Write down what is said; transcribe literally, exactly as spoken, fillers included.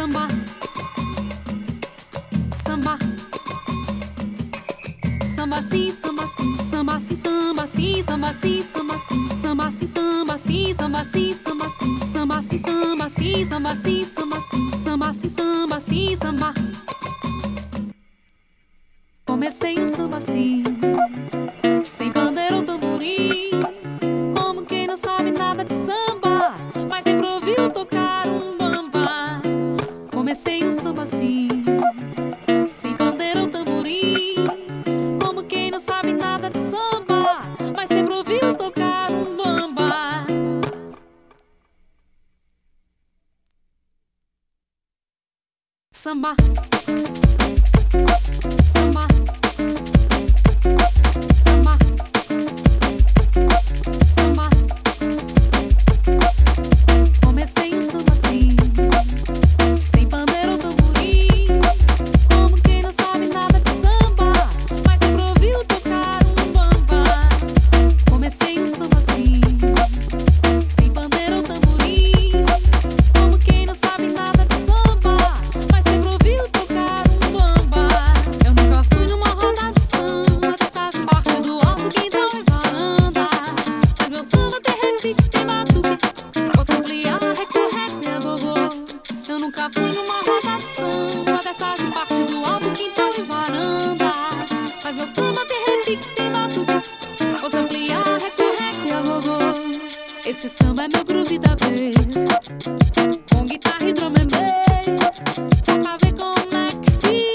Samba, samba, samba sim, samba sim, samba sim, samba sim, samba sim, samba sim, samba sim, samba sim, samba sim, samba sim, samba sim, samba sim, samba sim, samba sim, samba sim, samba sim, samba. Comecei um samba assim, sem bandeira ou tamborim, como quem não sabe nada de samba, mas sempre ouviu tocar um bamba. Comecei um samba assim, sem bandeira ou tamborim, como quem não sabe nada de samba, mas sempre ouviu tocar um bamba. Samba, samba, samba, samba. Comecei um samba assim, sem bandeira ou tamborim, como quem não sabe nada de samba, mas sempre ouviu tocar um bamba. Comecei um samba assim, sem bandeira ou tamborim, como quem não sabe nada de samba, mas sempre ouviu tocar um bamba. Eu nunca fui numa roda de samba, dessas de parte do alto, quintal e varanda, mas meu samba tem repique, tem batuque, posso ampliar, recorrer, minha gogô. Eu nunca fui numa roda de samba, dessas de parte do alto, quintal e varanda, mas meu samba tem repique, tem batuque, posso ampliar, recorrer, minha gogô. Esse samba é meu groove da vez, com guitarra e drum and bass, só pra ver como é que fica.